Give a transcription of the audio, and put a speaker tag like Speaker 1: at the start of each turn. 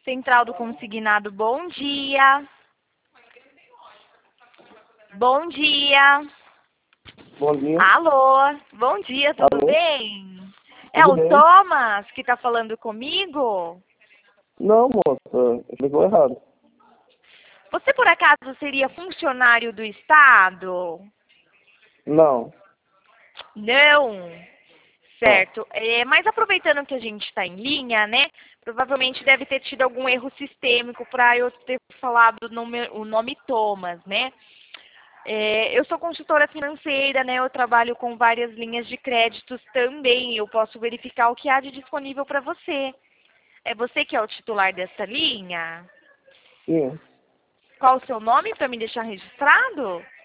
Speaker 1: Central do Consignado, bom dia. Bom dia.
Speaker 2: Bom dia.
Speaker 1: Alô, bom dia, tudo
Speaker 2: Alô?
Speaker 1: bem? É
Speaker 2: Tudo
Speaker 1: o
Speaker 2: bem?
Speaker 1: Thomas que está falando comigo?
Speaker 2: Não, moça, ligou errado.
Speaker 1: Você por acaso seria funcionário do Estado?
Speaker 2: Não,
Speaker 1: Não.
Speaker 2: não.
Speaker 1: Certo. Mas aproveitando que a gente está em linha, né? Provavelmente deve ter tido algum erro sistêmico para eu ter falado o nome Thomas, né? Eu sou consultora financeira, né? Eu trabalho com várias linhas de créditos também. Eu posso verificar o que há de disponível para você. É você que é o titular dessa linha?
Speaker 2: Sim,
Speaker 1: Qual o seu nome para me deixar registrado?